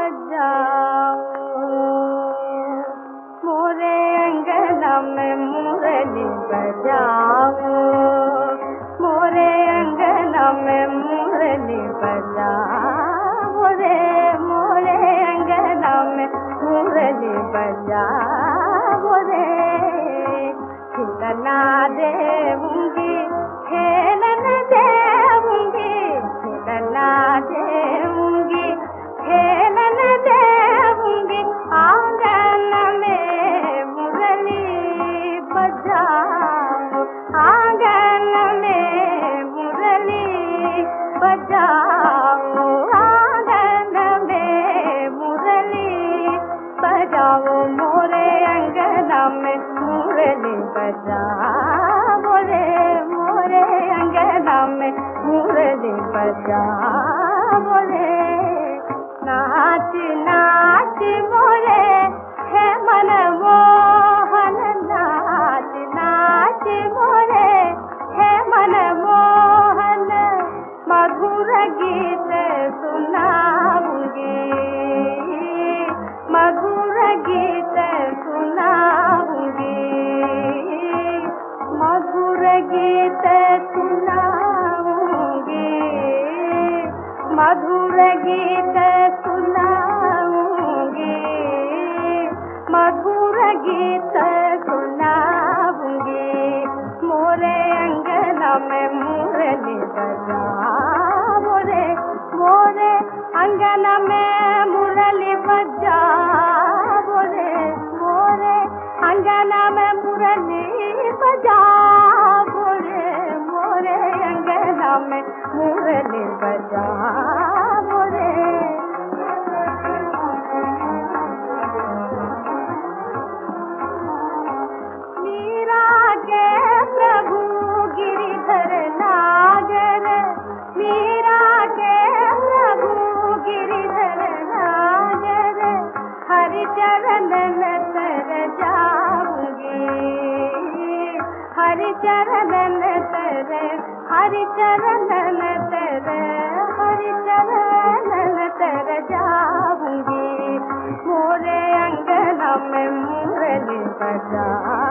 बजाओ, मोरे अंगना में मुरली बजाओ, मोरे अंगना में मुरली बजाओ रे, मोरे अंगना में मुरली बजाओ रे। खिलना देऊंगी, खेलन देऊंगी, खिलना देऊंगी, खेलन देऊंगी, आंगन में मुरली बजाओ, आंगन में मुरली बजाओ, आंगन में मुरली बजाओ, मोरे अंगना में मुरली बजाओ रे, मोरे अंगना में मुरली बजाओ रे। नाच नाच मोरे है मन मोहन, नाच नाच मोरे है मन मोहन, मधुर गीत सुनाऊंगी, मधुर गीत सुनाऊंगी, मधुर गीत सुनाऊंगी, मधुर गीत सुनाऊंगी, मधुर गीत सुनाऊंगी, मोरे अंगना में मुरली बजाओ रे, मोरे अंगना में मुरली बजाओ रे, मोरे अंगना में मुरली बजाओ रे, मोरे अंगना में मुरली बजाओ रे। मीरा के प्रभु गिरिधर नागर, मीरा के प्रभु गिरिधर नागर, हरि चरण में तर जाऊंगी, हरि चरण में तर, हरि चरण में तर, हरि चरण में तर जाऊंगी, मोरे अंगना में मुरली बजाओ